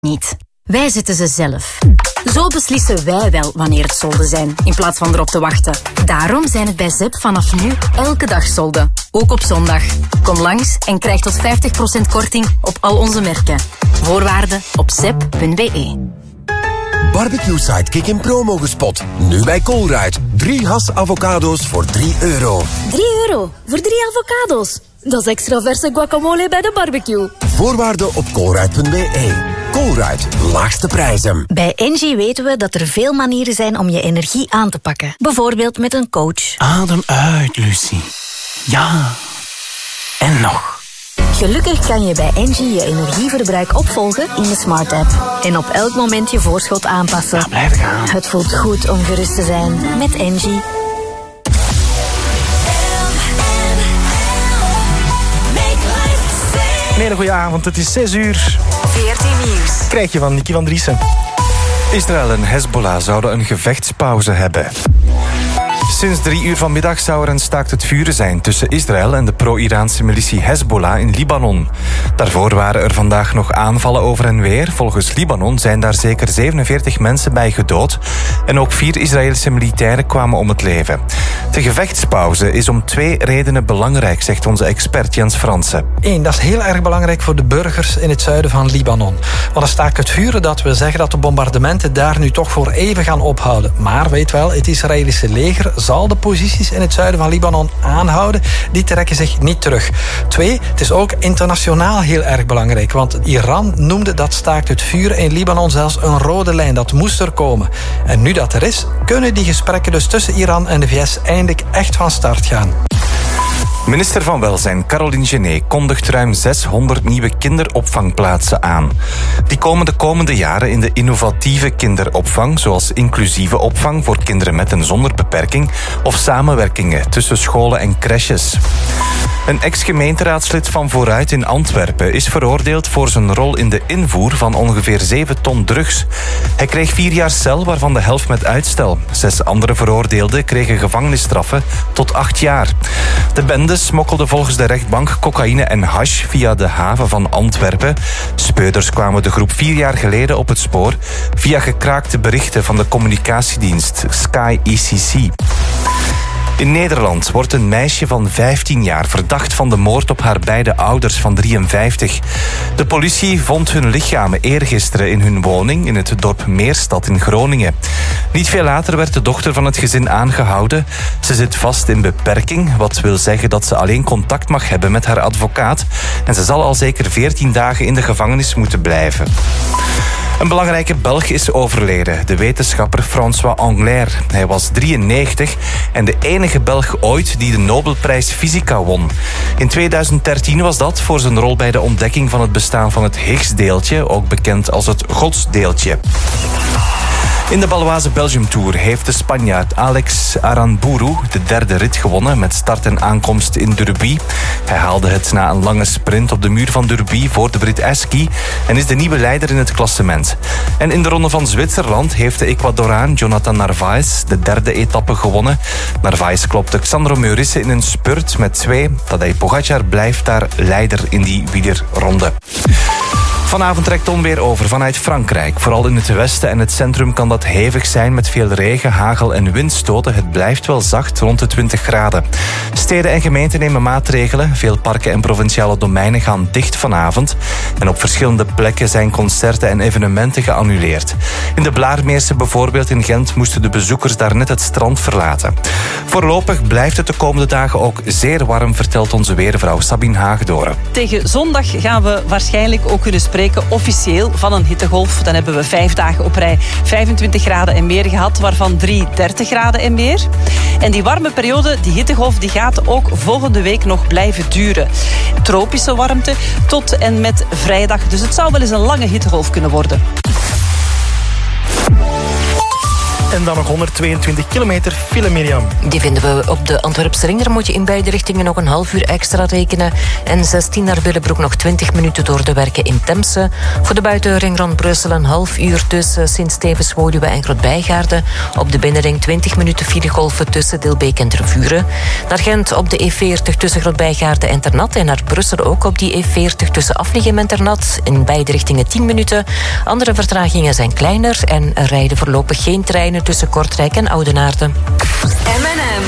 niet. Wij zetten ze zelf. Zo beslissen wij wel wanneer het solden zijn, in plaats van erop te wachten. Daarom zijn het bij ZEP vanaf nu elke dag solden. Ook op zondag. Kom langs en krijg tot 50% korting op al onze merken. Voorwaarden op zep.be. Barbecue Sidekick in promo gespot. Nu bij Colruyt. 3 Hass avocado's voor €3. €3 voor 3 avocado's. Dat is extra verse guacamole bij de barbecue. Voorwaarden op colruyt.be. Colruyt, laagste prijzen. Bij Engie weten we dat er veel manieren zijn om je energie aan te pakken. Bijvoorbeeld met een coach. Adem uit, Lucie. Ja. En nog. Gelukkig kan je bij Engie je energieverbruik opvolgen in de Smart App. En op elk moment je voorschot aanpassen. Ja, blijf gaan. Het voelt goed om gerust te zijn met Engie. Een hele goede avond, het is 6:00. 14 nieuws. Krijg je van Nicky van Driessen. Israël en Hezbollah zouden een gevechtspauze hebben. Sinds 3:00 vanmiddag zou er een staakt het vuren zijn tussen Israël en de pro-Iraanse militie Hezbollah in Libanon. Daarvoor waren er vandaag nog aanvallen over en weer. Volgens Libanon zijn daar zeker 47 mensen bij gedood en ook 4 Israëlische militairen kwamen om het leven. De gevechtspauze is om 2 redenen belangrijk, zegt onze expert Jens Fransen. 1, dat is heel erg belangrijk voor de burgers in het zuiden van Libanon. Want een staakt het vuren, dat wil zeggen dat de bombardementen daar nu toch voor even gaan ophouden. Maar weet wel, het Israëlische leger zal de posities in het zuiden van Libanon aanhouden. Die trekken zich niet terug. 2, het is ook internationaal heel erg belangrijk. Want Iran noemde dat staakt het vuren in Libanon zelfs een rode lijn. Dat moest er komen. En nu dat er is, kunnen die gesprekken dus tussen Iran en de VS eindelijk echt van start gaan. Minister van Welzijn Caroline Genet kondigt ruim 600 nieuwe kinderopvangplaatsen aan. Die komen de komende jaren in de innovatieve kinderopvang, zoals inclusieve opvang voor kinderen met en zonder beperking of samenwerkingen tussen scholen en crèches. Een ex-gemeenteraadslid van Vooruit in Antwerpen is veroordeeld voor zijn rol in de invoer van ongeveer 7 ton drugs. Hij kreeg 4 jaar cel, waarvan de helft met uitstel. 6 andere veroordeelden kregen gevangenisstraffen tot 8 jaar. De bende smokkelde volgens de rechtbank cocaïne en hash via de haven van Antwerpen. Speurders kwamen de groep 4 jaar geleden op het spoor via gekraakte berichten van de communicatiedienst Sky ECC. In Nederland wordt een meisje van 15 jaar verdacht van de moord op haar beide ouders van 53. De politie vond hun lichamen eergisteren in hun woning in het dorp Meerstad in Groningen. Niet veel later werd de dochter van het gezin aangehouden. Ze zit vast in beperking, wat wil zeggen dat ze alleen contact mag hebben met haar advocaat. En ze zal al zeker 14 dagen in de gevangenis moeten blijven. Een belangrijke Belg is overleden, de wetenschapper François Englert. Hij was 93 en de enige Belg ooit die de Nobelprijs Fysica won. In 2013 was dat voor zijn rol bij de ontdekking van het bestaan van het Higgs-deeltje, ook bekend als het godsdeeltje. In de Baloise Belgium Tour heeft de Spanjaard Alex Aranburu de 3e rit gewonnen met start en aankomst in Derby. Hij haalde het na een lange sprint op de muur van Derby voor de Brit Askey en is de nieuwe leider in het klassement. En in de Ronde van Zwitserland heeft de Ecuadoraan Jonathan Narvaez de 3e etappe gewonnen. Narvaez klopte Xandro Meurisse in een spurt met 2. Tadej Pogacar blijft daar leider in die wielerronde. Vanavond trekt onweer over vanuit Frankrijk. Vooral in het westen en het centrum kan dat hevig zijn met veel regen, hagel en windstoten. Het blijft wel zacht, rond de 20 graden. Steden en gemeenten nemen maatregelen. Veel parken en provinciale domeinen gaan dicht vanavond. En op verschillende plekken zijn concerten en evenementen geannuleerd. In de Blaarmeerse bijvoorbeeld in Gent moesten de bezoekers daar net het strand verlaten. Voorlopig blijft het de komende dagen ook zeer warm, vertelt onze weervrouw Sabine Haagdoren. Tegen zondag gaan we waarschijnlijk ook kunnen spreken officieel van een hittegolf. Dan hebben we 5 dagen op rij 25 graden en meer gehad, waarvan 3 30 graden en meer. En die warme periode, die hittegolf, die gaat ook volgende week nog blijven duren. Tropische warmte tot en met vrijdag. Dus het zou wel eens een lange hittegolf kunnen worden. En dan nog 122 kilometer file, Mirjam. Die vinden we op de Antwerpse ring. Daar moet je in beide richtingen nog een half uur extra rekenen. En 16 naar Willebroek nog 20 minuten door de werken in Temse. Voor de buitenring rond Brussel een half uur tussen Sint-Stevens, Woluwe en Grootbijgaarden. Op de binnenring 20 minuten filegolven tussen Dilbeek en Tervuren. Naar Gent op de E40 tussen Grootbijgaarden en Ternat. En naar Brussel ook op die E40 tussen Afligem en Ternat. In beide richtingen 10 minuten. Andere vertragingen zijn kleiner en er rijden voorlopig geen treinen tussen Kortrijk en Oudenaarde. M&M.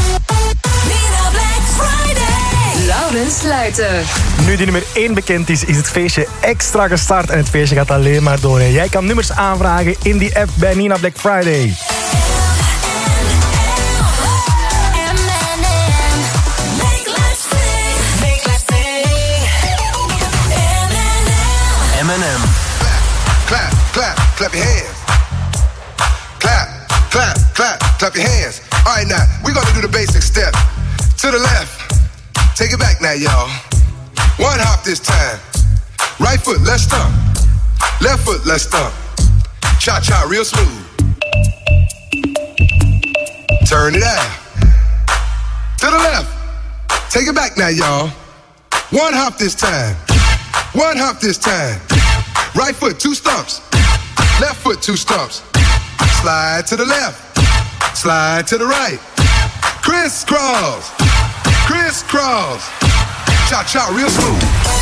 Laurens Sluiter. Nu die nummer 1 bekend is het feestje extra gestart. En het feestje gaat alleen maar door. Jij kan nummers aanvragen in die app bij Nina Black Friday. M&M. Clap, clap, clap your hands. Clap, clap, clap, clap your hands. All right, now, we're gonna do the basic step. To the left. Take it back now, y'all. One hop this time. Right foot, let's stomp. Left foot, let's stomp. Cha-cha, real smooth. Turn it out. To the left. Take it back now, y'all. One hop this time. One hop this time. Right foot, 2 stumps. Left foot, 2 stumps. Slide to the left. Slide to the right. Crisscross. Crisscross. Cha-cha, real smooth.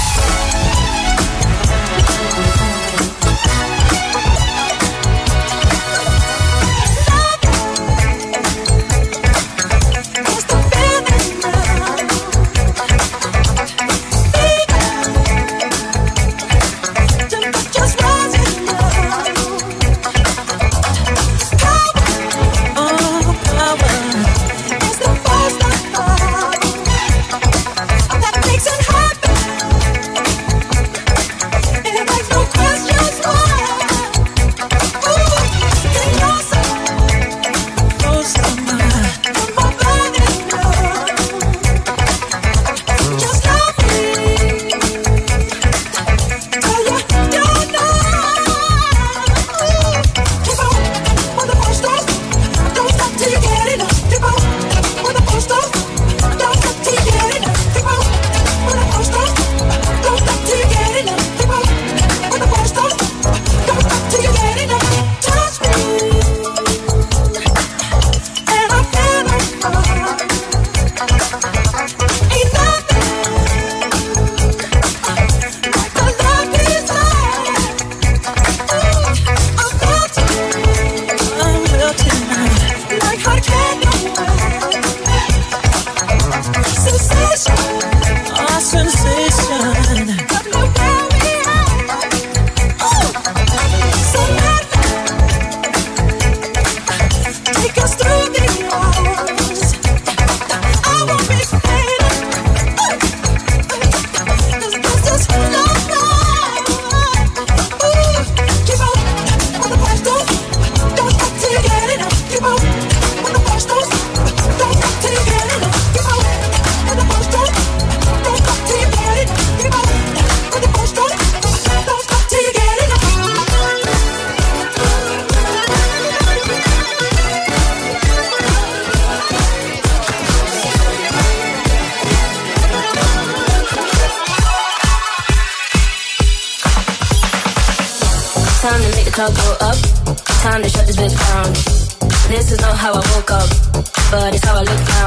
club go up. Time to shut this bitch down. This is not how I woke up, but it's how I look now.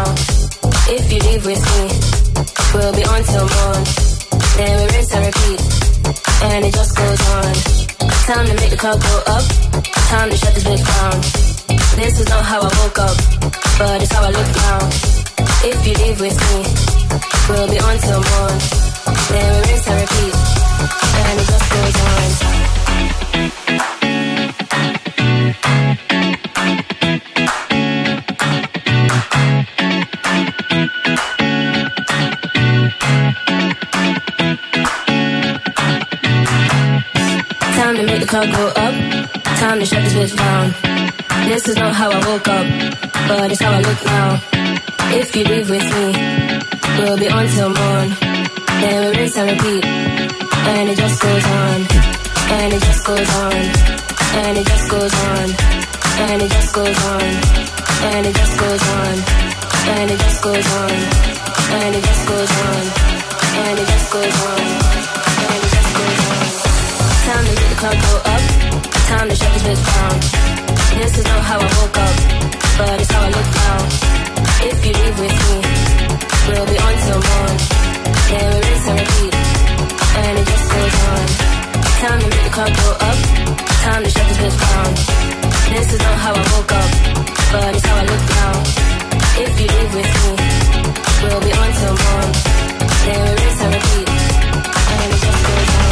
If you leave with me, we'll be on till morn. Then we rinse and repeat, and it just goes on. Time to make the club go up. Time to shut this bitch down. This is not how I woke up, but it's how I look now. If you leave with me, we'll be on till morn. Then we rinse and repeat, and it just goes on. Time to make the club go up. Time to shut this bitch down. This is not how I woke up, but it's how I look now. If you leave with me, we'll be on till morn. Then we rinse and repeat, and it just goes on. And it just goes on. And it just goes on. and it just goes on, and it just goes on, and it just goes on, and it just goes on, and it just goes on, and it just goes on. Time to make the club go up, time to shut this bitch down. This is not how I woke up, but it's how I look now. If you leave with me, we'll be on till morn. Then we rinse and repeat, and it just goes on. Time to make the club go up, time to shut this bitch down. This is not how I woke up, but it's how I look now. If you leave with me, we'll be on till morn. Then we rinse and repeat, and it just goes on.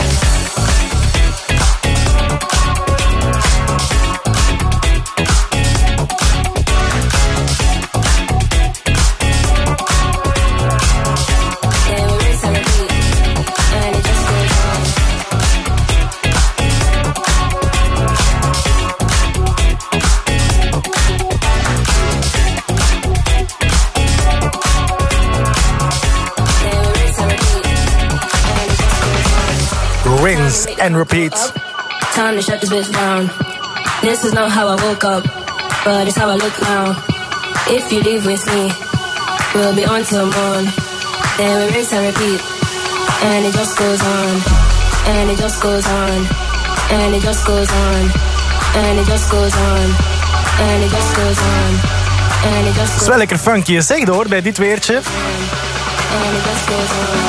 Rinse and repeat. Time to shut this bitch down. This is not how I woke up, but it's how I look now. If you leave with me, we'll be on till morn. Then we rinse and repeat, and it just goes on, and it just goes on, and it just goes on, and it just goes on, and it just goes on, and it just goes on. Het is wel lekker funky, zeg hoor, bij dit weertje. And it just goes on.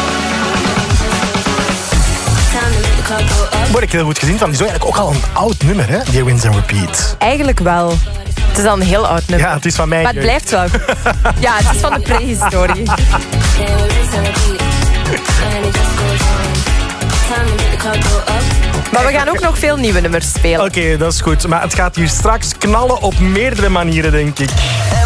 Word ik heel goed gezien van. Die is eigenlijk ook al een oud nummer, hè? Die Rinse and Repeat. Eigenlijk wel. Het is al een heel oud nummer. Ja, het is van mij. Maar het blijft wel. Ja, het is van de prehistorie. Maar we gaan ook nog veel nieuwe nummers spelen. Oké, dat is goed. Maar het gaat hier straks knallen op meerdere manieren, denk ik.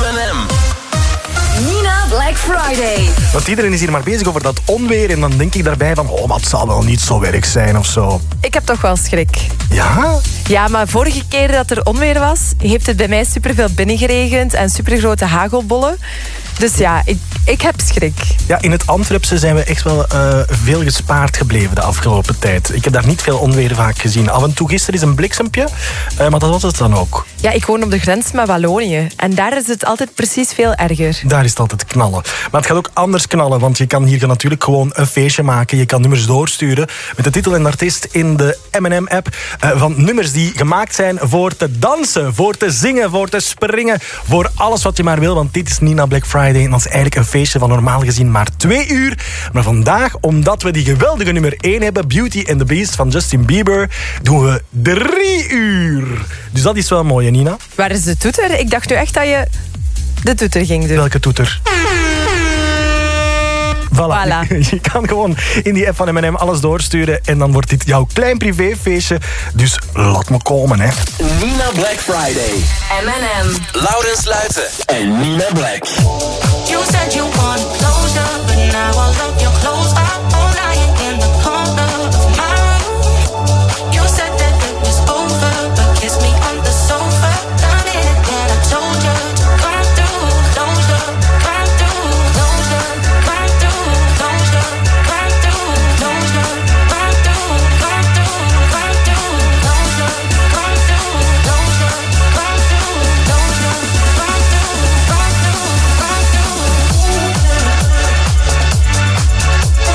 Nina Black Friday. Want iedereen is hier maar bezig over dat onweer. En dan denk ik daarbij van, oh, maar het zal wel niet zo erg zijn of zo. Ik heb toch wel schrik. Ja? Ja, maar vorige keer dat er onweer was, heeft het bij mij superveel binnengeregend en supergrote hagelbollen. Dus ja, ik heb schrik. Ja, in het Antwerpse zijn we echt wel veel gespaard gebleven de afgelopen tijd. Ik heb daar niet veel onweer vaak gezien. Af en toe gisteren is een bliksempje, maar dat was het dan ook. Ja, ik woon op de grens met Wallonië. En daar is het altijd precies veel erger. Daar is het altijd knallen. Maar het gaat ook anders knallen, want je kan hier natuurlijk gewoon een feestje maken. Je kan nummers doorsturen met de titel en de artiest in de M&M-app. Van nummers die gemaakt zijn voor te dansen, voor te zingen, voor te springen. Voor alles wat je maar wil, want dit is Nina Black Friday. En dat is eigenlijk een feestje van normaal gezien maar 2 uur. Maar vandaag, omdat we die geweldige nummer 1 hebben, Beauty and the Beast van Justin Bieber, doen we 3 uur. Dus dat is wel mooi, hè, Nina? Waar is de toeter? Ik dacht nu echt dat je de toeter ging doen. Welke toeter? Voilà. Je kan gewoon in die app van M&M alles doorsturen en dan wordt dit jouw klein privéfeestje. Dus laat me komen, hè. Nina Black Friday. M&M. Laurens Luiten en Nina Black. You said you want closure, but now all of your clothes are all lying in the corner of my room. You said that it was over, but kiss me on the sofa. The minute that I told you to come through, closure, come through, closure, come through, closure, come through, closure, come through, come through, come through, closure, come through, closure, come through, closure, come through, come through, come through.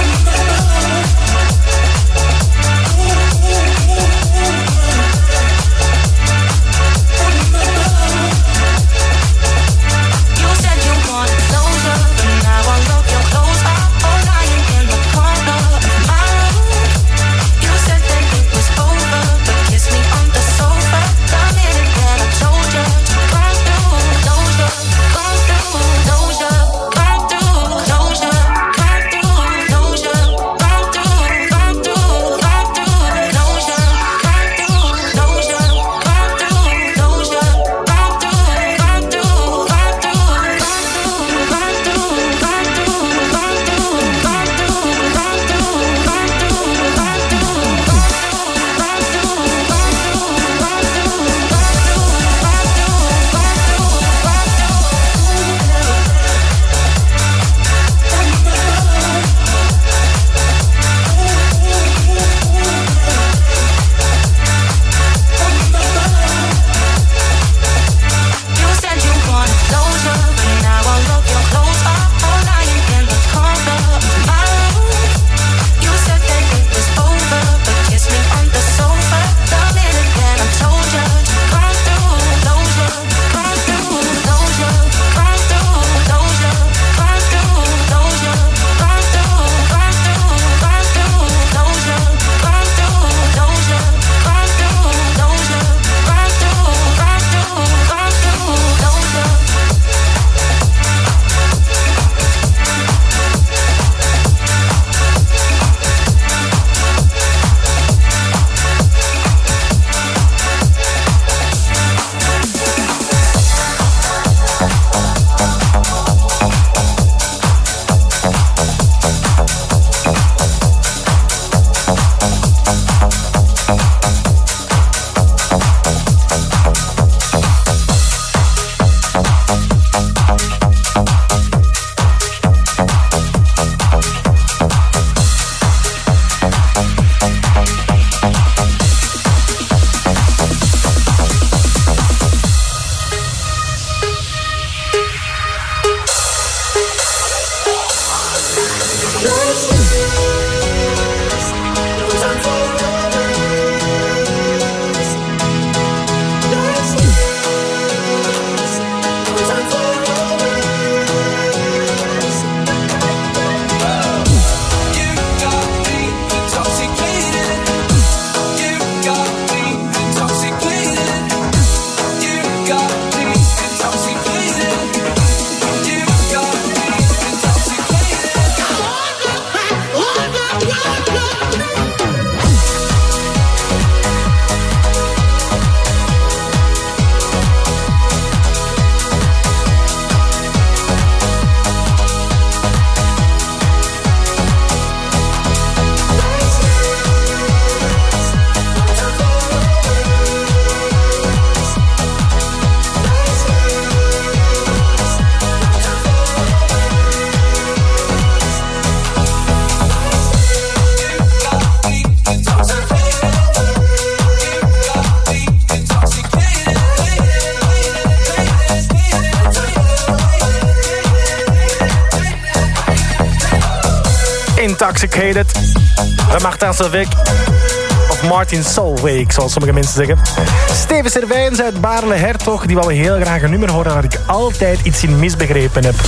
Intoxicated. De Martin Solveig. Of Martin Solveig, zoals sommige mensen zeggen. Steven Serwijns uit Baarle-Hertog. Die wou heel graag een nummer horen waar ik altijd iets in misbegrepen heb.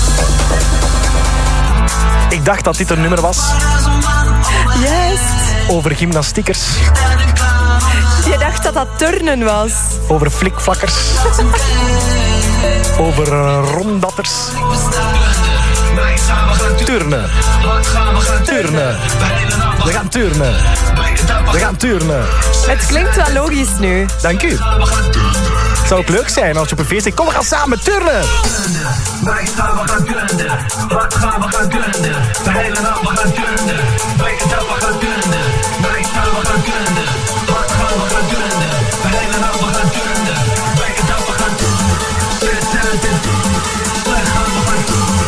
Ik dacht dat dit een nummer was. Yes. Over gymnastiekers. Je dacht dat dat turnen was. Over flikflakkers. Over rondatters. Turnen. Turnen. We gaan turnen. We gaan turnen. Het klinkt wel logisch nu. Dank u. Het zou ook leuk zijn als je op een feest zegt, kom we gaan samen turnen. Wij gaan turnen. Wat gaan we gaan turnen? De hele nacht we gaan turnen. Weet je dat we gaan turnen? Wij gaan turnen. Wat gaan we gaan turnen? De hele nacht we gaan turnen. Weet je dat we gaan turnen? Wij gaan we gaan turnen.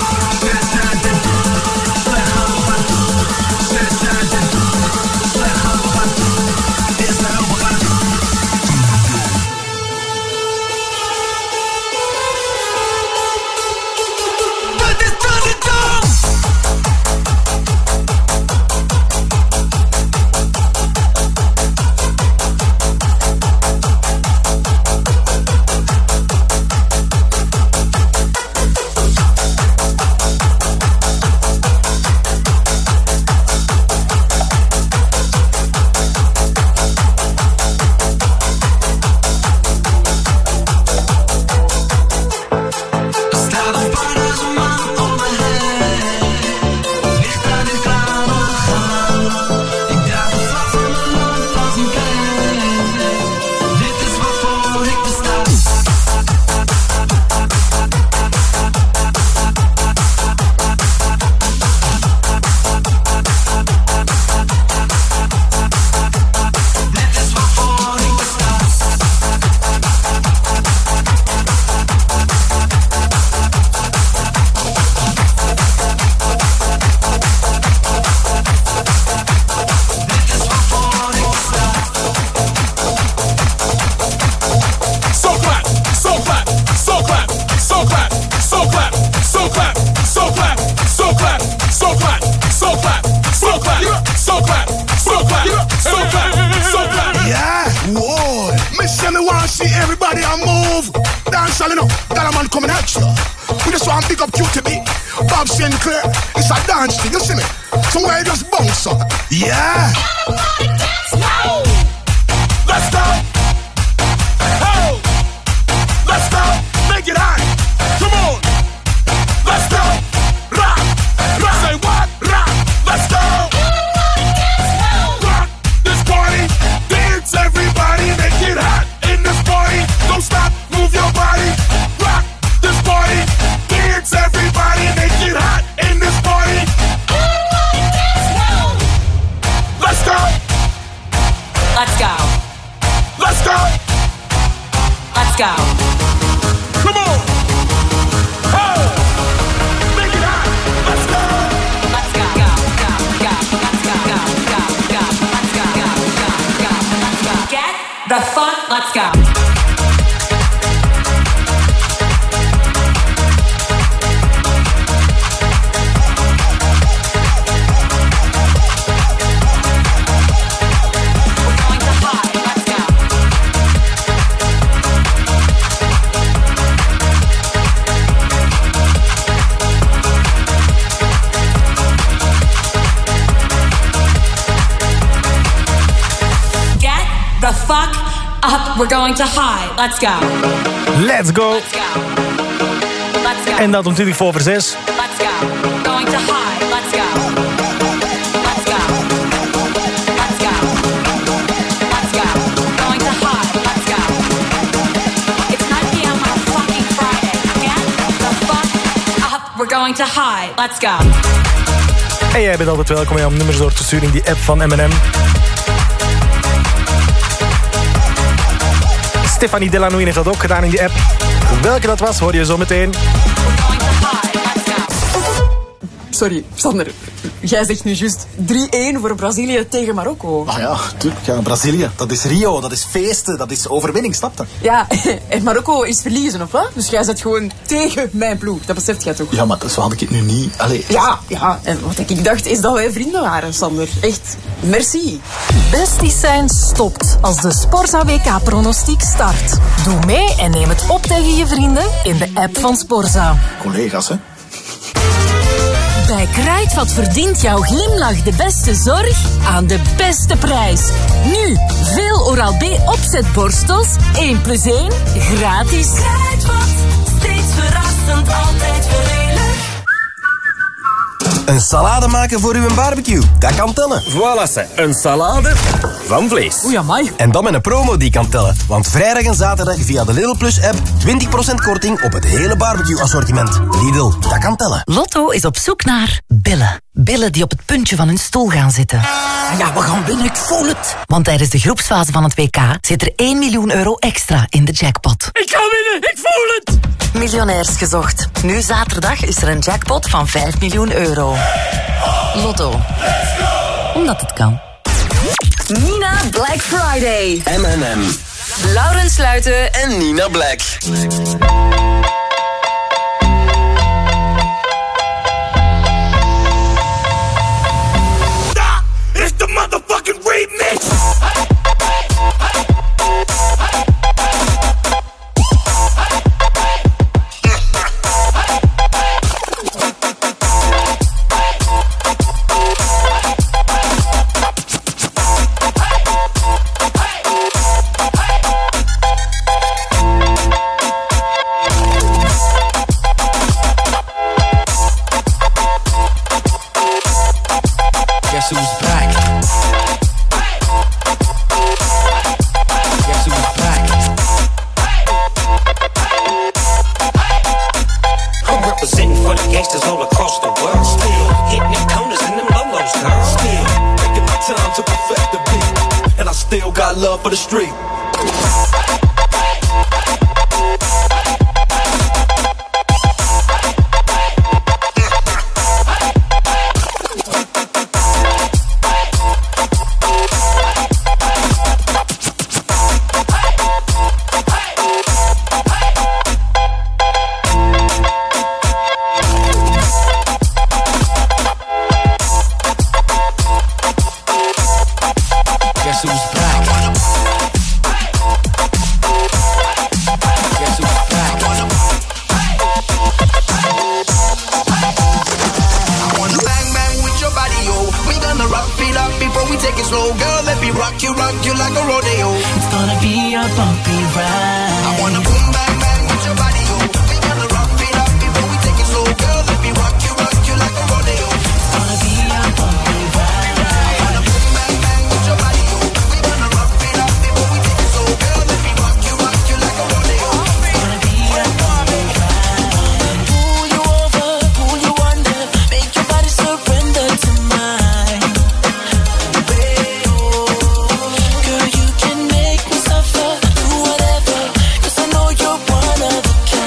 We're going to high. Let's go. Let's go. Let's go. Let's go. En dat om 20 voor 6. Let's go. Going to high. Let's go. Let's go. Let's go. Let's go. Going to high. Let's go. It's 9 p.m. on a fucking Friday. Get the fuck up. We're going to high. Let's go. En jij bent altijd welkom om nummers door te sturen in die app van M&M. Stefanie Delanoïne heeft dat ook gedaan in die app. Welke dat was, hoor je zo meteen. Sorry, Sander. Jij zegt nu juist 3-1 voor Brazilië tegen Marokko. Ah ja, tuurlijk. Ja, Brazilië, dat is Rio, dat is feesten, dat is overwinning, snap je? Ja, en Marokko is verliezen, of wat? Dus jij zet gewoon tegen mijn ploeg. Dat beseft jij toch? Ja, maar zo had ik het nu niet. Allee. Ja. En wat ik dacht is dat wij vrienden waren, Sander. Echt, merci. Besties zijn stopt als de Sporza WK-pronostiek start. Doe mee en neem het op tegen je vrienden in de app van Sporza. Collega's, hè? Bij Kruidvat verdient jouw glimlach de beste zorg aan de beste prijs. Nu, veel Oral-B opzetborstels, 1 + 1, gratis. Kruidvat, steeds verrassend, altijd voordelig. Een salade maken voor uw barbecue, dat kan tellen. Voilà, ze. Een salade van vlees. Oei, amai. En dan met een promo die kan tellen. Want vrijdag en zaterdag via de Lidl Plus app 20% korting op het hele barbecue assortiment. Lidl, dat kan tellen. Lotto is op zoek naar billen. Billen die op het puntje van hun stoel gaan zitten. Ja, we gaan winnen, ik voel het. Want tijdens de groepsfase van het WK zit er 1 miljoen euro extra in de jackpot. Ik ga winnen, ik voel het. Miljonairs gezocht. Nu zaterdag is er een jackpot van 5 miljoen euro. Lotto. Omdat het kan. Nina Black Friday. M&M. Laurens Sluiten En Nina Black. It's the motherfucking remix. Guess who's back? Guess who's back? I'm representing for the gangsters all across the world. Still hitting them corners and them lolos, girl. Still taking my time to perfect the beat, and I still got love for the street. Guess who's back? Guess who's back? I wanna bang bang with your body, yo. We gonna rock it up before we take it slow, girl. Let me rock you like a rodeo. It's gonna be a bumpy ride. I wanna boom bang bang with your body, yo. We gonna rock it up before we take it slow, girl. Let me rock you like a rodeo. It's gonna be a bumpy ride. I wanna boom bang bang with your body, yo. We gonna rock it up before we take it slow, girl. Let me rock you like a rodeo. It's gonna be a bumpy ride. Pull you over, pull you under, make your body surrender to mine. Girl, you can make me suffer, do whatever, 'cause I know you're one of a kind.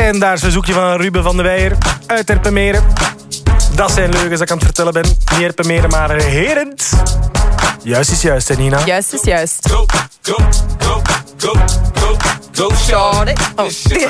En daar is een verzoekje van Ruben van de Weijer uit Erpenmeren. Dat zijn leugens dat ik aan het vertellen ben. Niet Erpenmeren, maar Herent. Juist is juist, hè Nina? Juist is juist. Go, go, go, go, go, go, shorty. Oh.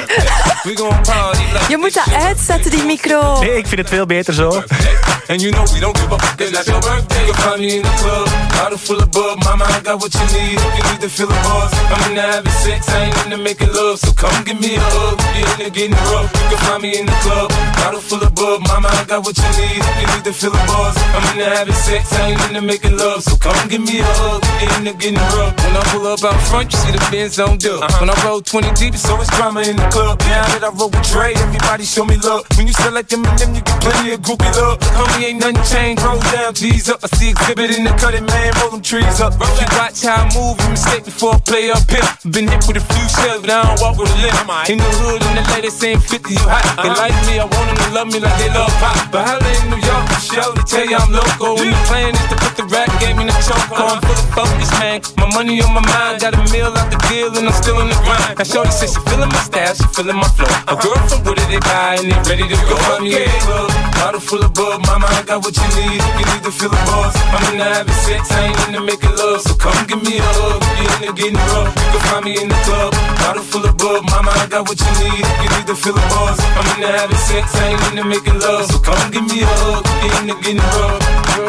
Je moet dat uitzetten, die micro. Nee, ik vind het veel beter zo. And you know we don't give up, it's like your birthday. You'll find me in the club, bottle full of bub. Mama, I got what you need, if you need to feel the buzz. I'm into having sex, I ain't into making love. So come give me a hug, you're into getting rough. You can find me in the club, bottle full of bub. Mama, I got what you need, if you need to feel the buzz. I'm into having sex, I ain't into making love. So come give me a hug, you're into getting rough. When I pull up out front, you see the Benz on dub. When I roll 20 deep, it's always drama in the club. Now that I roll with Dre, everybody show me love. When you sell like them and them, you get plenty of groupie love. Homie, ain't nothing changed, roll down, G's up. I see exhibit in the cutting, man, roll them trees up. You watch how I move, you mistake before I play up here. Been hit with a few shells, but I don't walk with a limp. In the hood, and the ladies saying 50, you hot. They like me, I want them to love me like they love pop. But holla in New York, for sure, they tell you I'm local. And the plan is to put the rap game in the choke on. Full of focus, man, my money on my mind. Got a meal out the deal, and I'm still in the grind. Now shorty says she feeling my style, she feeling my flow. A girl from Wooded, they buy, and they ready to go. Find me in the club, bottle full of bub. Mama, I got what you need, if you need to feel the buzz. I'm into having sex, I ain't into making love. So come give me a hug, if you're into getting rough. You can find me in the club, bottle full of bub. Mama, I got what you need, if you need to feel the buzz. I'm into having sex, I ain't into making love. So come give me a hug, if you're into getting rough.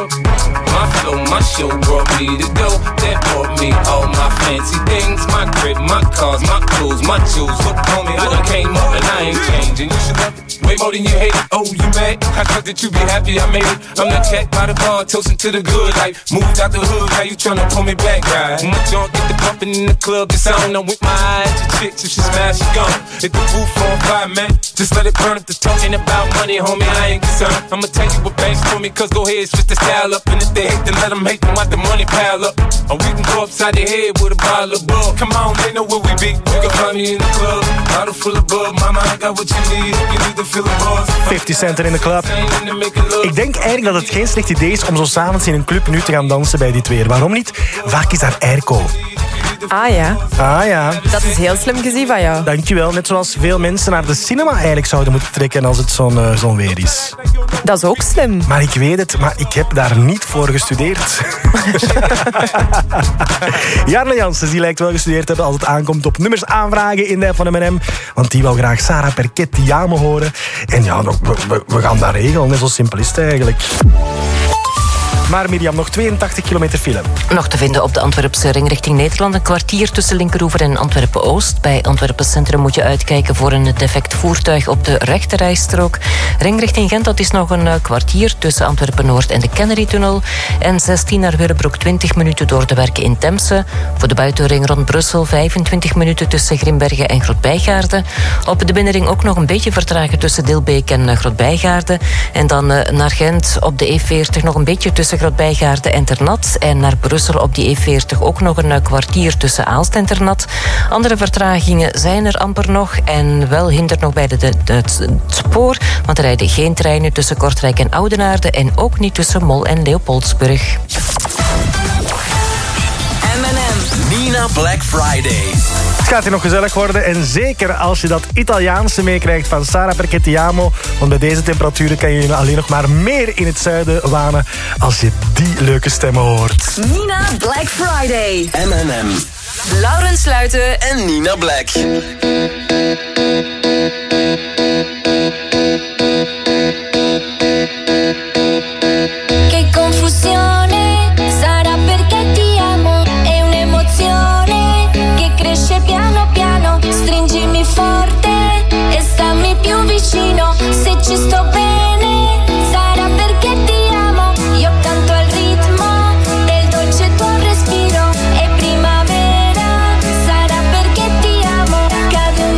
My flow, my show brought me to go. That brought me all my fancy things. My crib, my cars, my clothes, my jewels. Look, homie, I done came up and I ain't changing. You should love it way more than you hate it. Oh, you mad? I thought that you be happy I made it. I'm the cat by the bar, toasting to the good life. Moved out the hood, now you tryna pull me back, right? When my junk get the bumping in the club, it's on. I'm with my eyes to chicks, if she smash, she gone. Hit the roof on fire, man. Just let it burn up the talking about money, homie, I ain't concerned. I'ma tell you what banks for me, cause go ahead, switch the style up. And if they hate, then let them hate, then watch the money pile up. Or we can go upside the head with a bottle of bug. Come on, they know where we be. You can find me in the club, bottle full of bug. Mama, I got what you need, you need to feel the buzz. 50 Cent in de club. Ik denk eigenlijk dat het geen slecht idee is om zo s'avonds in een club nu te gaan dansen bij die twee. Waarom niet? Vaak is daar airco. Ah ja. Ah ja. Dat is heel slim gezien van jou. Dankjewel. Net zoals veel mensen naar de cinema eigenlijk zouden moeten trekken als het zo'n weer is. Dat is ook slim. Maar ik weet het, maar ik heb daar niet voor gestudeerd. Jarno Janssens, die lijkt wel gestudeerd te hebben als het aankomt op nummers aanvragen in de app van M&M. Want die wil graag Sarah Perket-Tiamo horen. En ja, we gaan dat regelen. Net zo simpel is het eigenlijk. Maar Mirjam, nog 82 kilometer file. Nog te vinden op de Antwerpse ring richting Nederland. Een kwartier tussen Linkeroever en Antwerpen-Oost. Bij Antwerpen Centrum moet je uitkijken voor een defect voertuig op de rechterrijstrook. Ring richting Gent, dat is nog een kwartier tussen Antwerpen-Noord en de Kennedy-tunnel. En 16 naar Willebroek, 20 minuten door de werken in Temse. Voor de buitenring rond Brussel 25 minuten tussen Grimbergen en Grootbijgaarden. Op de binnenring ook nog een beetje vertragen tussen Dilbeek en Grootbijgaarden. En dan naar Gent op de E40 nog een beetje tussen Grootbijgaarden en Ternat. En naar Brussel op die E40 ook nog een kwartier tussen Aalst en Ternat. Andere vertragingen zijn er amper nog. En wel hindert nog bij het spoor. Want er rijden geen treinen tussen Kortrijk en Oudenaarde. En ook niet tussen Mol en Leopoldsburg. Nina Black Friday. Het gaat hier nog gezellig worden. En zeker als je dat Italiaanse meekrijgt van Sarah Perket-Tiamo. Want bij deze temperaturen kan je je alleen nog maar meer in het zuiden wanen als je die leuke stemmen hoort. Nina Black Friday. M&M. Laurens Sluiten en Nina Black. Che confusione sarà perché ti amo, è un'emozione che cresce piano piano, stringimi forte e stammi più vicino, se ci sto bene sarà perché ti amo, io canto al ritmo del dolce tuo respiro, è primavera sarà perché ti amo, cade un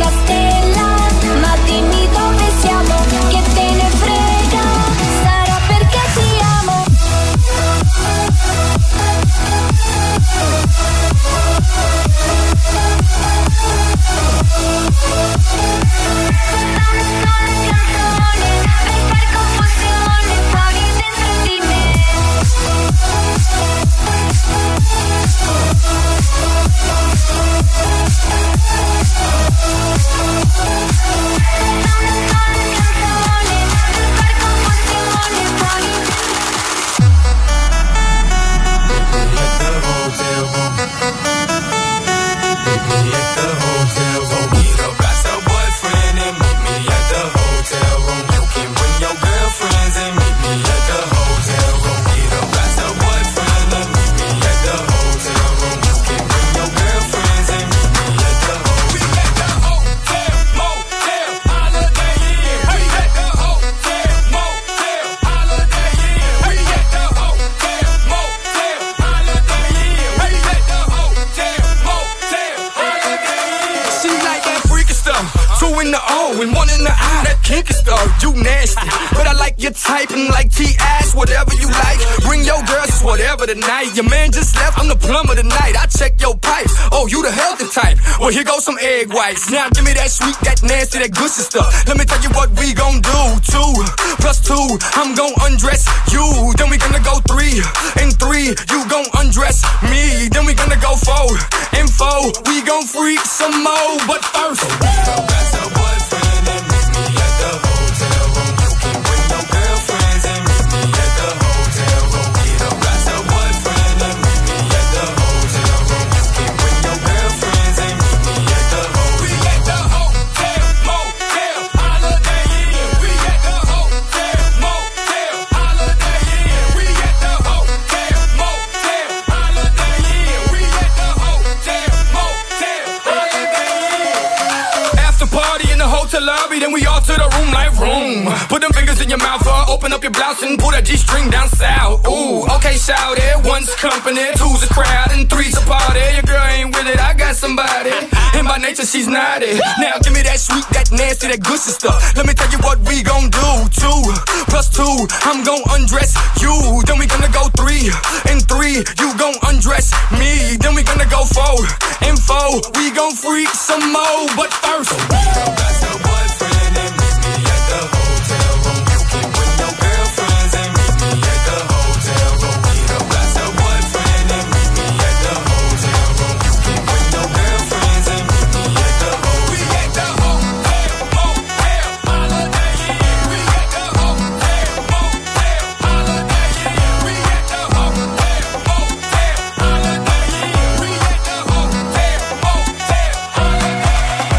your type and like T-Ass, whatever you like. Bring your girls, it's whatever tonight. Your man just left, I'm the plumber tonight. I check your pipes, oh, you the healthy type. Well, here goes some egg whites. Now give me that sweet, that nasty, that good stuff. Let me tell you what we gon' do. 2 plus 2, I'm gon' undress you. Then we gonna go 3 and 3, you gon' undress me. Then we gonna go 4 and 4, we gon' freak some more. But first, that's a boyfriend and meet me at the hotel room. You can bring your girlfriends and meet me at the hotel room. Get up, that's a boyfriend and meet me at the hotel room. You can bring your girlfriends and meet me at the hotel. We at the hotel, motel, Holiday Inn. We at the hotel, motel, Holiday Inn. We at the hotel, motel, Holiday Inn. We at the hotel, motel, Holiday Inn. After party in the hotel lobby, then we all to the room like room. Put them fingers in your mouth, open up your blouse and pull that G-string down south. Ooh, okay, shout it. 1's company, 2's a crowd, and 3's a party. Your girl ain't with it, I got somebody. And by nature, she's naughty. Now give me that sweet, that nasty, that good stuff. Let me tell you what we gon' do. 2 plus 2, I'm gon' undress you. Then we gonna go 3 and 3, you gon' undress me. Then we gonna go 4 and 4, we gon' freak some more. But first, that's a boyfriend and meet me at the hotel room. You can bring your girlfriends and meet me at the hotel room. Get up, that's a boyfriend and meet me at the hotel room. You can bring your girlfriends and meet me at the hotel. We at the hotel, motel, Holiday Inn. We at the hotel, motel, Holiday Inn. We at the hotel, motel, Holiday Inn. We at the hotel, motel, Holiday Inn.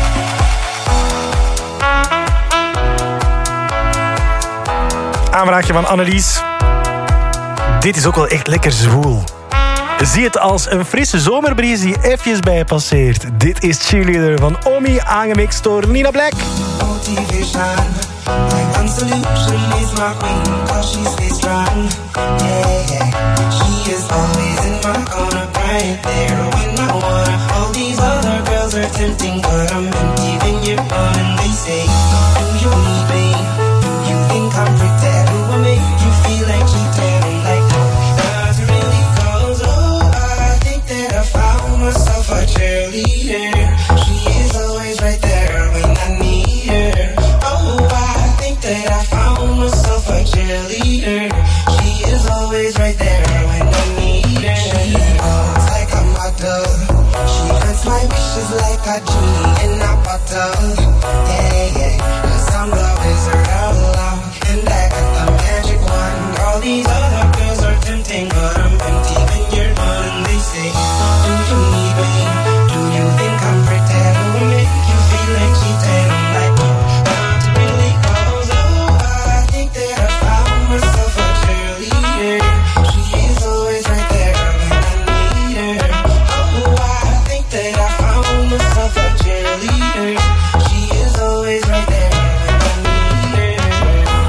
Aanvraagje van Annelies. Dit is ook wel echt lekker zwoel. Zie het als een frisse zomerbries die eventjes bij passeert. Dit is Cheerleader van Omi, aangemixt door Nina Black. Motivation, my one solution is my queen, cause she stays strong. Yeah, yeah. She is always in my corner, right there when I wanna. All these other girls are tempting, but I'm empty when you're gone. And they say, do you need me? Do you think I'm pretty? Do I make you feel like cheating? I'm like, does it really cause? Oh, I think that I found myself a cheerleader. She is always right there when I need her. Oh, I think that I found myself a cheerleader. She is always right there when I need her. She walks like a model. She grants my wishes like a genie in a bottle. Yeah, yeah. 'Cause I'm always around love, and I got the magic wand. All these other girls are tempting, but I'm empty when you're gone. And they say, do you need me? Do you think I'm pretty? Do I make you feel like cheating? I'm like, not really, cause oh, I think that I found myself a cheerleader. She is always right there when I need her. Oh, I think that I found myself a cheerleader. She is always right there when I need her.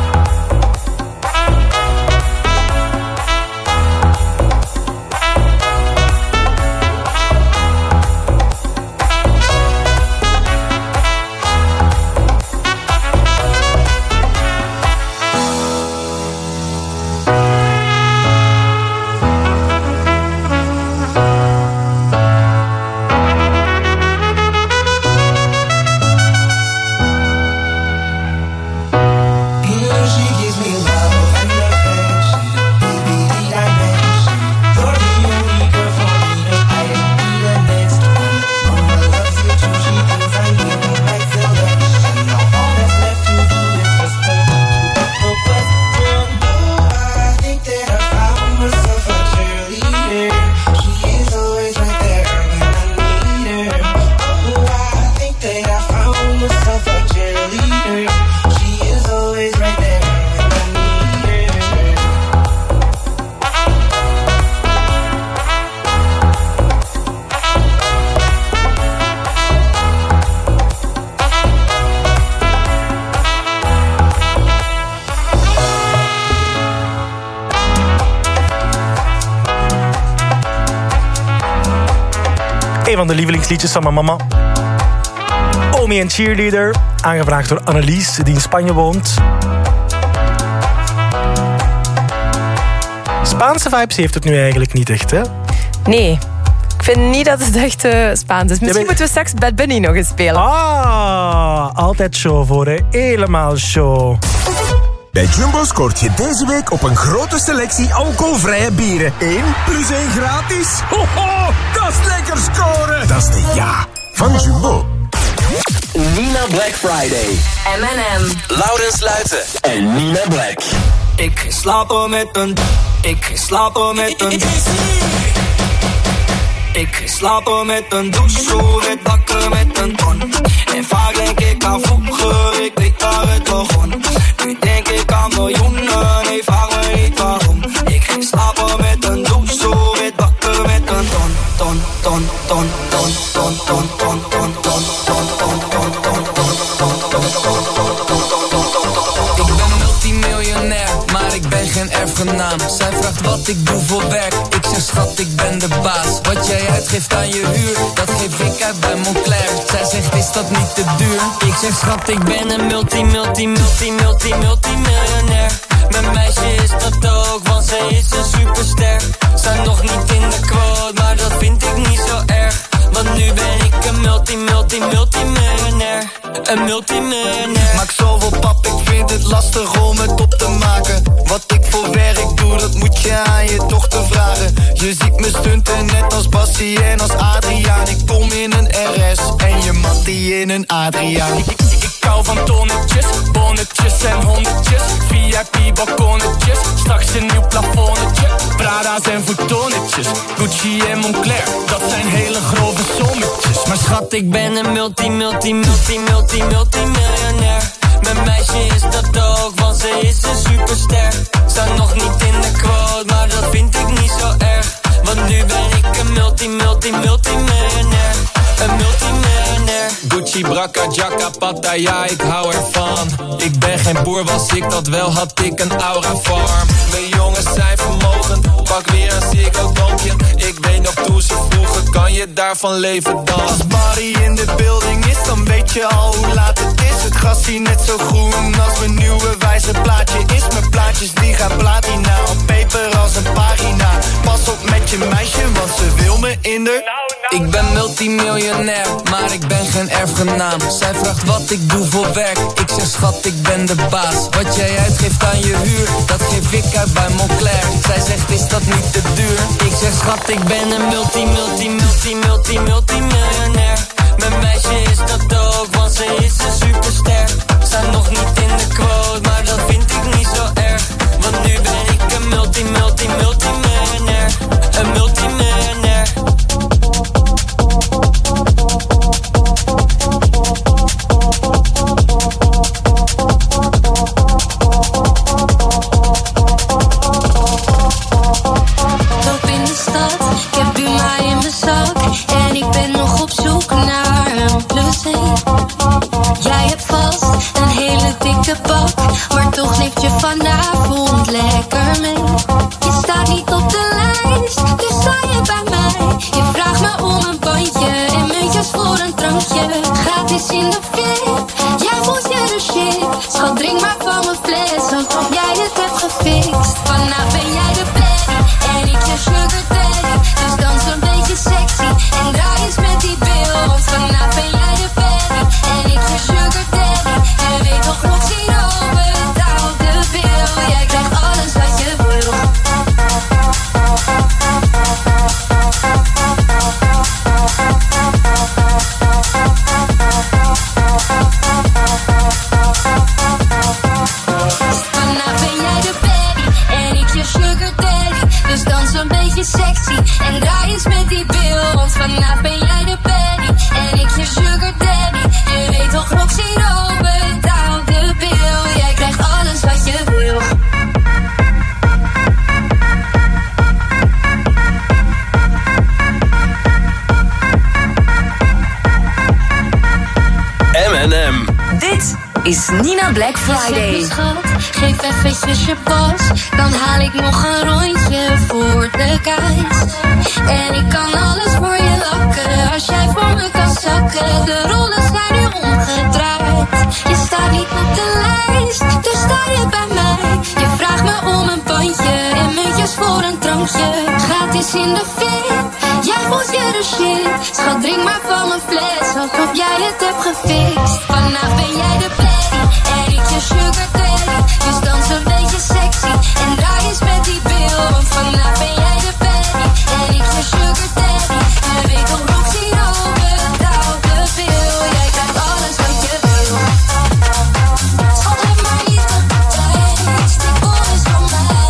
She gives me love and affection, baby, need I mention? You're the only girl for me, no, I don't need the next one. Mama loves you too, she thinks I need the right selection. Now all that's left to do is just hold the question. Oh, I think that I found myself a cheerleader. She is always right there when I need her. Oh, I think that I found myself a cheerleader. She is always right there when I need her. Een van de lievelingsliedjes van mijn mama. Omi en Cheerleader, aangevraagd door Annelies, die in Spanje woont. Spaanse vibes heeft het nu eigenlijk niet echt, hè? Nee. Ik vind niet dat het echt Spaans is. Misschien moeten we straks Bad Bunny nog eens spelen. Ah, altijd show voor, hè. Helemaal show. Bij Jumbo scoort je deze week op een grote selectie alcoholvrije bieren. 1 + 1 gratis. Ho, ho, dat is lekker scoren. Dat is de ja van Jumbo. Nina Black Friday. M&M. Laurens Luiten en Nina Black. Ik ging slapen met een. Ik ging slapen met een. Ik ging slapen met een douche, werd wakker met een ton. En vaak denk ik aan vroeger, ik weet waar het begon. Nu denk ik aan miljoenen, nee vraag me niet waarom. Ik ging slapen met een douche, werd wakker met een ton. Ton, ton, ton, ton, ton, ton, ton, ton, ton, ton, ton, ton, ton, ton, ton. Ik ben multimiljonair, maar ik ben geen erfgenaam. Zij vraagt wat ik doe voor werk, ik zeg schat ik ben de baas. Wat jij uitgeeft aan je huur, dat geef ik uit bij Moncler. Zij zegt is dat niet te duur? Ik zeg schat ik ben een multimiljonair. Mijn meisje is dat ook, want zij is een superster. Staat nog niet in de quote, maar dat vind ik niet zo erg. Want nu ben ik een multimiljonair. Een multimiljonair. Maak zoveel pap, ik vind het lastig om het op te maken. Wat ik voor werk doe, dat moet je aan je dochter vragen. Je ziet me stunten net als Bassie en als Adriaan. Ik kom in een RS en je Mattie in een Adriaan. Ik hou van tonnetjes, bonnetjes en honderdjes. VIP balkonnetjes, straks een nieuw plafonnetje. Prada's en voetonnetjes, Gucci en Moncler. Dat zijn hele grove sommetjes. Maar schat, ik ben een multimiljonair. Mijn meisje is dat ook, want ze is een superster. Staat nog niet in de quote, maar dat vind ik niet zo erg. Want nu ben ik een multimiljonair. Een multimiljonair. Gucci, Bracca, Jacka, Pattaya, ik hou ervan. Ik ben geen boer, was ik dat wel, had ik een aura farm. Mijn jongens zijn vermogend, pak weer een Ziggo-doompje. Ik weet nog toen ze vroegen, kan je daarvan leven dan? Als Barry in de building is, dan weet je al hoe laat het is. Het gras hier net zo groen als mijn nieuwe wijze plaatje is. Mijn plaatjes die gaan platina, op peper als een pagina. Pas op met je meisje, want ze wil me in de... Ik ben multimiljonair, maar ik ben geen erfgenaam. Zij vraagt wat ik doe voor werk, ik zeg schat ik ben de baas. Wat jij uitgeeft aan je huur, dat geef ik uit bij Moncler. Zij zegt is dat niet te duur? Ik zeg schat ik ben een multimiljonair. Mijn meisje is dat ook, want ze is een superster. Staat nog niet in de quote, maar dat vind ik niet zo erg. Want nu ben ik een multimiljonair. Een multimiljonair. Loop in de stad, ik heb Buma in mijn zak. En ik ben nog op zoek naar een plus 1. Jij hebt vast een hele dikke bak, maar toch leeft je vanavond lekker mee. Je staat niet op de lijst, dus sta je bij mij. Je vraagt me om een bandje en muntjes voor een drankje. Gratis in de VIP, jij voelt je de shit. Schat, drink maar van mijn fles, alsof jij het hebt gefixt. Vanavond ben jij de baddie en ik je sugar daddy. Dus dans een beetje sexy en draai eens met die bil. Want vanavond ben jij de baddie en ik je sugar daddy. Je weet toch nog zien over het oude bil. Jij krijgt alles wat je wil. Vanavond ben jij de baddie en ik je sugar daddy. Dus dans een beetje sexy en draai eens met die bil. Want vanavond ben jij de baddie en ik je sugar daddy. Je weet toch nog zien over het oude bil. Jij krijgt alles wat je wil. M&M. Dit is Nina Black Friday. Zeg me schat, geef eventjes je pas. Dan haal ik nog een rondje voor de kaas. En ik kan alles voor je lakken, als jij voor me kan zakken. De rollen zijn nu omgedraaid. Je staat niet op de lijst, dus sta je bij mij. Je vraagt me om een bandje en muntjes voor een seks in de fit. Jij voelt je de shit. Schat, drink maar van mijn fles. Alsof jij het hebt gefixt. Vandaag ben jij de baddie en ik je sugar daddy. Dus dans een beetje sexy en draai eens met die bil. Want vandaag ben jij de baddie en ik je sugar daddy. Je weet toch nog zien overal te veel. Jij krijgt alles wat je wil. Schat, heb maar niet de tijd. Stik bonus van mij.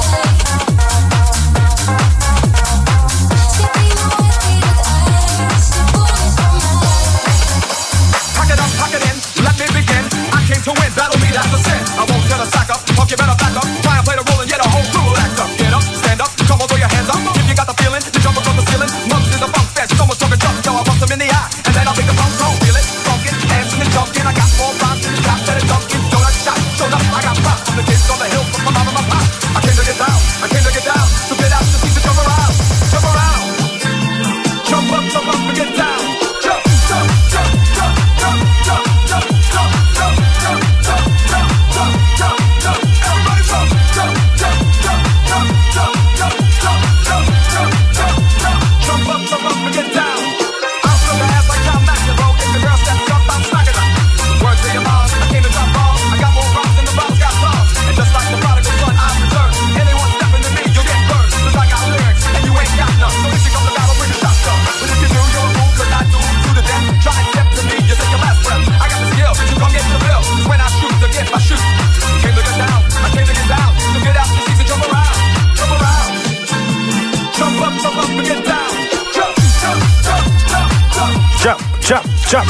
Stik die nooit in het ijs. Stik bonus van mij. Pack it up, pack it in, let me begin. I came to win, battle me, that's a sin. I won't tell a sack up, punk, you better back up. Try and play the role and get a whole crew will act up. Get up, stand up, come on, throw your hands up. If you got the feeling, you jump across the ceiling. Monks is a funk fest, someone's talking junk, yo, I bust them in the eye. And then I'll make the punk roll, feel it, funkin', dancing and junkin'. I got more rhymes in the shop that are dunkin'. Donut shot, showed up, I got pop. From the kids on the hill, from my mom and my pop. I came to get down, I came to get down. So get out, just need to jump around, jump around. Jump up and get down. Jump, jump, jump, jump, jump, jump, jump, jump, jump, jump, jump, jump, jump, jump, jump. Everybody jump, jump, jump, jump, jump, jump, jump, jump, jump, jump, jump, jump. Jump up and get down. I'll flip the ass like John McEnroe. If the girl steps up, I'm smacking her. Word to your mom, I came to drop bombs. I got more rocks than the bombs got songs. And just like the prodigal son, I return. Anyone stepping to me, you'll get burned. 'Cause I got lyrics and you ain't got none. So if you come to battle, bring a shotgun. But if you do, you're a fool 'cause I do to the death. Try and step to me, you take your last breath. I got the skill, you gon' get your bill. 'Cause when I shoot, the gift I shoot. Came to get down, I came to get down. So get out, just easy, jump around, jump around. Jump up and get down. Jump, jump, jump, jump, jump. Jump, jump, jump.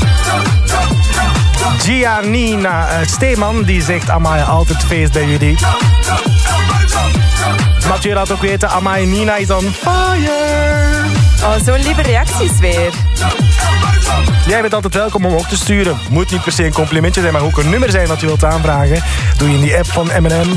Giannina Steeman die zegt: Amai, altijd feest bij jullie. Mathieu laat ook weten: Amai, Nina is on fire. Oh, zo'n lieve reacties weer. Jij bent altijd welkom om ook te sturen. Moet niet per se een complimentje zijn, maar ook een nummer zijn wat je wilt aanvragen. Doe je in die app van M&M.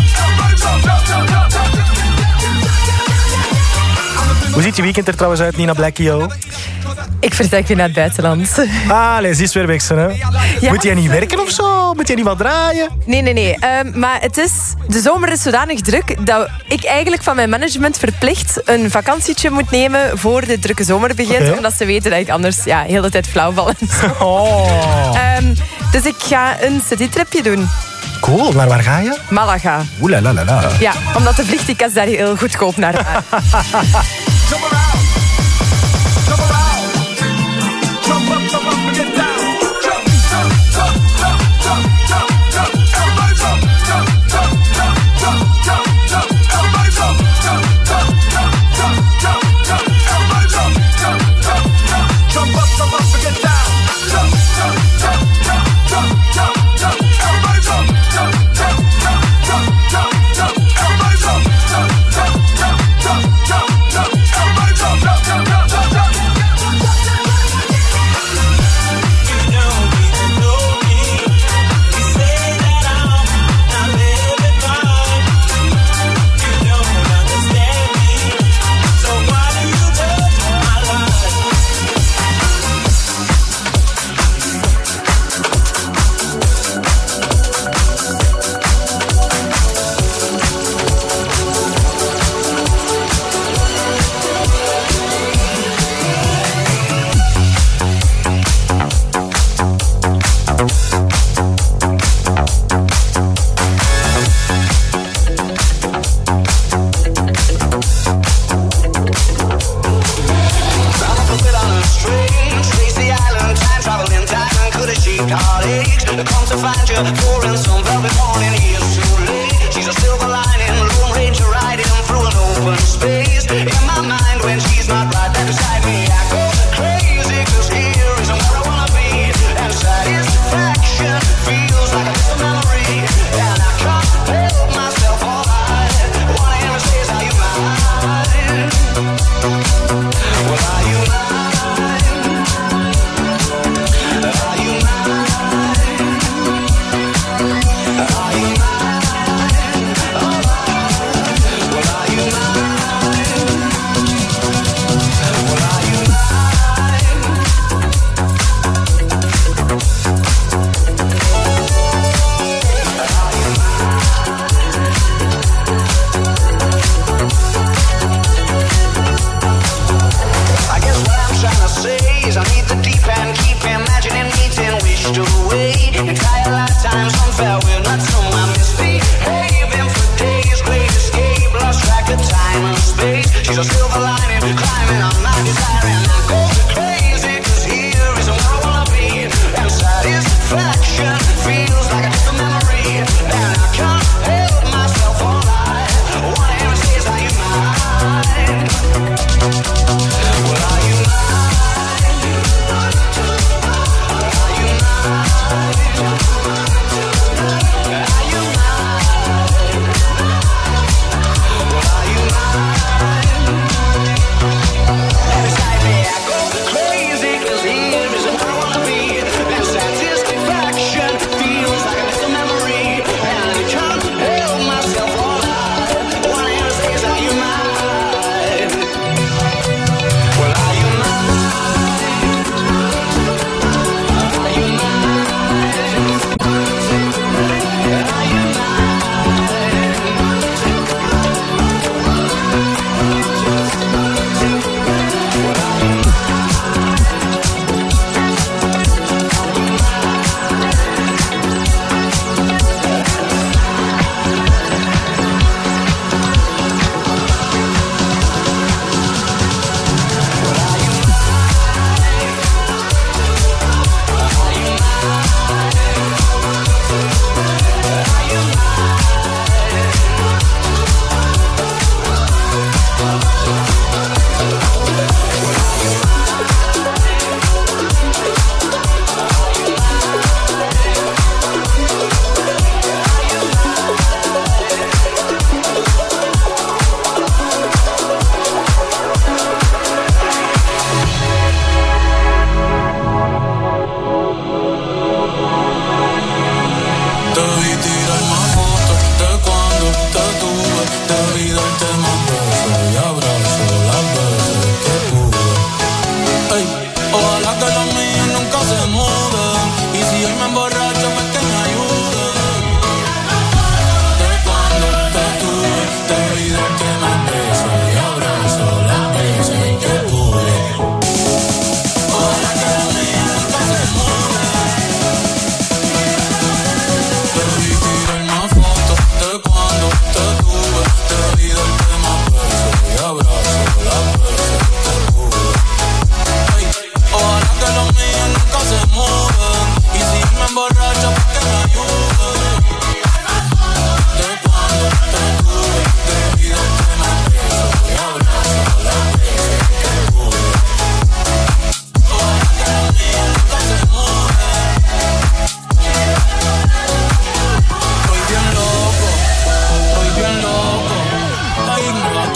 Hoe ziet je weekend er trouwens uit, Nina Blackio? Ik vertrek weer naar het buitenland. Ah, nee, ze is weer weg, hè? Ja. Moet jij niet werken of zo? Moet jij niet wat draaien? Nee. Maar het is... De zomer is zodanig druk dat ik eigenlijk van mijn management verplicht een vakantietje moet nemen voor de drukke zomer begint. Okay. Omdat ze weten dat ik anders heel de tijd flauw val en zo. Oh. Dus ik ga een citytripje doen. Cool, naar waar ga je? Malaga. Oeh la la la. Ja, omdat de vliegtickets daar heel goedkoop naar gaan.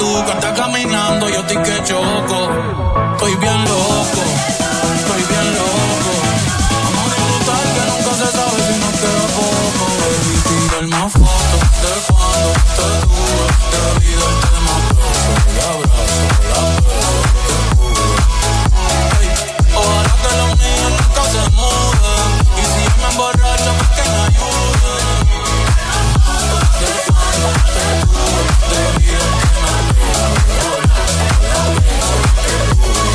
que está caminando, yo estoy que choco. Estoy bien loco, estoy bien loco. Vamos a disfrutar que nunca se sabe si nos queda poco. Baby, tira más fotos de cuando te tuve. Te vi del tema pronto, el abrazo, la prueba, te juro. Hey, ojalá que los míos nunca se muden. Y si yo me emborracho, pues que me ayuden. De cuando te tuve, te vi del tema pronto, el abrazo, la prueba, te juro.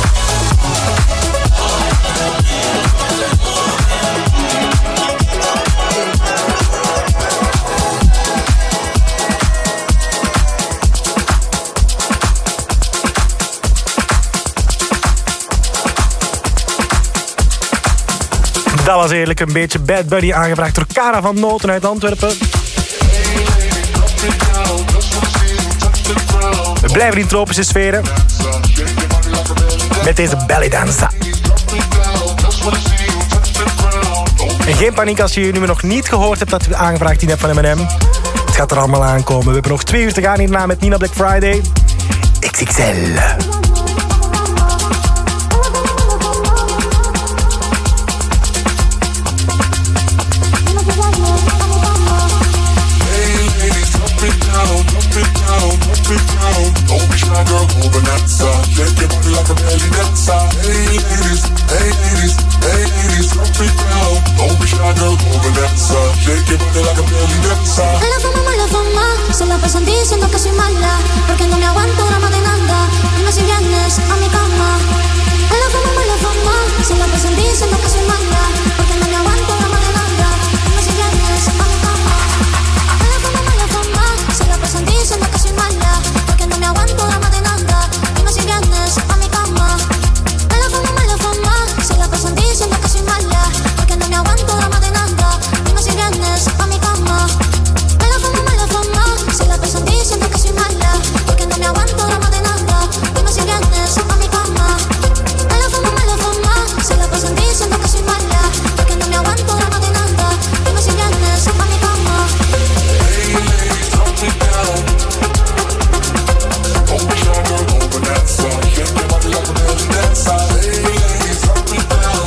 Dat was eerlijk een beetje Bad Buddy, aangevraagd door Cara van Noten uit Antwerpen. We blijven in tropische sferen met deze belly dancer. En geen paniek als je je nummer nog niet gehoord hebt dat we aangevraagd in hebben van M&M. Het gaat er allemaal aankomen. We hebben nog 2 uur te gaan hierna met Nina Black Friday. XXL. Don't be shy, girl, moving that side. Shake your body like a belly dancer. Hey ladies, hey ladies, hey ladies, drop it down. Don't be shy, girl, moving that side. Shake your body like a belly dancer. Mala fama, se la pasan diciendo que soy mala, porque no me aguanto drama de nada. Dime si vienes a mi cama. Mala fama, se la pasan diciendo que soy mala, porque no me aguanto drama de nada. Dime si vienes a mi cama. Mala fama, se la pasan diciendo que soy mala, porque no me aguanto drama de nada. Dime si vienes a mi cama. Mala fama, se la pasan diciendo que soy mala, porque no me aguanto drama de nada. Dime si vienes a mi cama. Mala fama, se la pasan diciendo que soy mala, porque no me aguanto drama de nada. Dime si vienes a mi cama. Mala fama, se la pasan diciendo que soy mala, porque no me aguanto drama de nada. Dime si vienes a mi cama. Hey ladies, drop it down. Don't be shy, girl, moving that side. Shake your body like a belly dancer. Hey ladies, drop it down.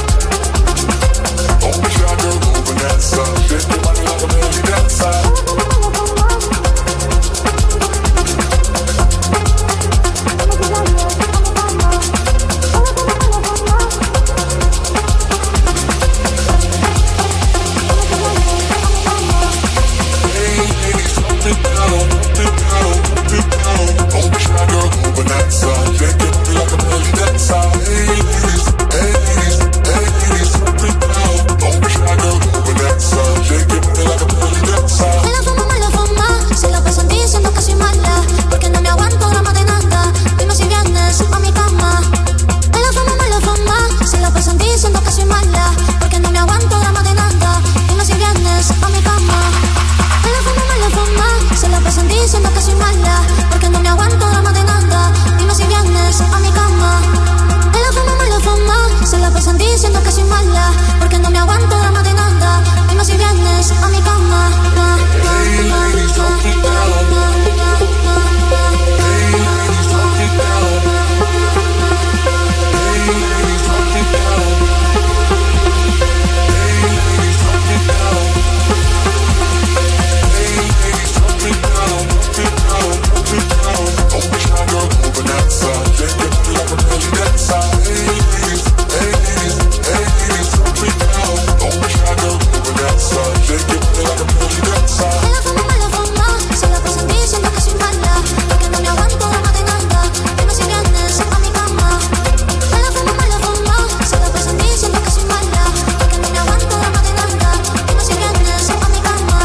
Don't be shy, girl, moving that side. Shake your body like a belly dancer. Mala fama, se la pasan diciendo que soy mala, porque no me aguanto drama de nada. Dime si vienes a mi cama. Mala fama, se la pasan diciendo que soy mala, porque no me aguanto drama de nada. Dime si vienes a mi cama. Mala fama, se la pasan diciendo que soy mala, porque no me aguanto drama de nada. Dime si vienes a mi cama. Mala fama, se la pasan diciendo que soy mala, porque no me aguanto drama de nada. Dime si vienes a mi cama. Hey ladies, drop it down. Hey ladies, drop it down. Hey ladies, drop it down. Hey ladies, drop it down. Hey ladies, drop it down. Drop it down, drop it down. Don't be shy, girl, moving that side. Shake your body like a belly dancer. Hey ladies, hey ladies, hey ladies, drop it down. Don't be shy, girl, moving that side. Shake your body like a belly dancer. Mala fama, se la pasan diciendo que soy mala, porque no me aguanto drama de nada. Dime si vienes a mi cama. Mala fama, se la pasan diciendo que soy mala, porque no me aguanto drama de nada. Dime si vienes a mi cama.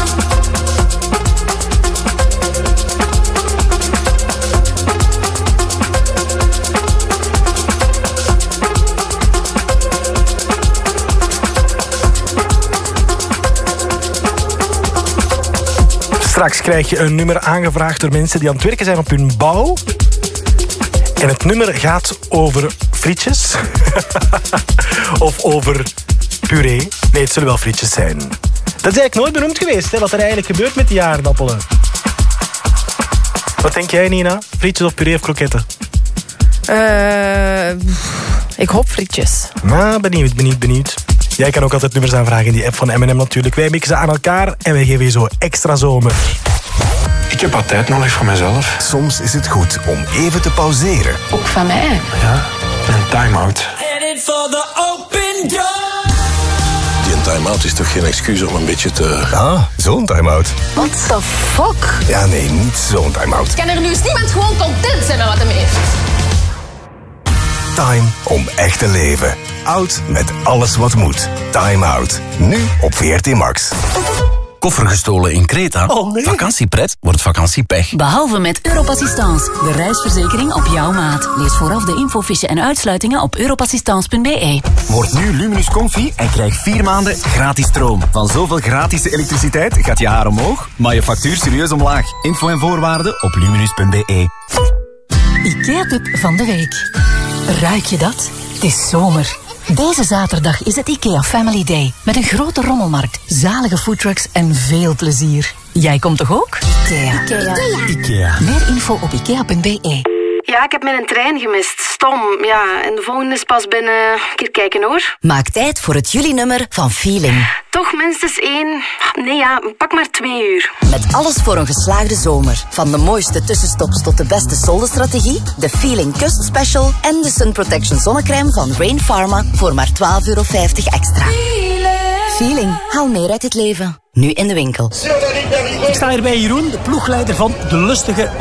Straks krijg je een nummer aangevraagd door mensen die aan het werken zijn op hun bouw. En het nummer gaat over frietjes. Of over puree. Nee, het zullen wel frietjes zijn. Dat is eigenlijk nooit benoemd geweest, hè, wat er eigenlijk gebeurt met die aardappelen. Wat denk jij, Nina? Frietjes of puree of kroketten? Ik hoop frietjes. Nou, benieuwd. Jij kan ook altijd nummers aanvragen in die app van M&M natuurlijk. Wij mixen aan elkaar en wij geven je zo extra zomer. Ik heb wat tijd nodig voor mezelf. Soms is het goed om even te pauzeren. Ook van mij. Ja, een time-out. Headed for the open door. Die time-out is toch geen excuus om een beetje te... Ah, zo'n time-out. What the fuck? Ja, nee, niet zo'n time-out. Kan er nu eens niemand gewoon content zijn met wat hem heeft? Time om echt te leven. Oud met alles wat moet. Time Out. Nu op VRT Max. Koffer gestolen in Kreta? Oh nee. Vakantiepret wordt vakantiepech. Behalve met Europassistance, de reisverzekering op jouw maat. Lees vooraf de infofiche en uitsluitingen op europassistance.be. Word nu Luminus Comfy en krijg 4 maanden gratis stroom. Van zoveel gratis elektriciteit gaat je haar omhoog, maar je factuur serieus omlaag. Info en voorwaarden op luminus.be. IKEA-tip van de week. Ruik je dat? Het is zomer. Deze zaterdag is het IKEA Family Day. Met een grote rommelmarkt, zalige foodtrucks en veel plezier. Jij komt toch ook? IKEA. Meer info op ikea.be. Ja, ik heb mijn trein gemist. Stom. Ja, en de volgende is pas binnen... Een keer kijken hoor. Maak tijd voor het juli-nummer van Feeling. Toch minstens 1... Nee ja, pak maar 2 uur. Met alles voor een geslaagde zomer. Van de mooiste tussenstops tot de beste soldenstrategie, de Feeling Cust Special en de Sun Protection zonnecrème van Rain Pharma voor maar €12,50 extra. Feeling. Haal meer uit het leven. Nu in de winkel. Ik sta hier bij Jeroen, de ploegleider van de lustige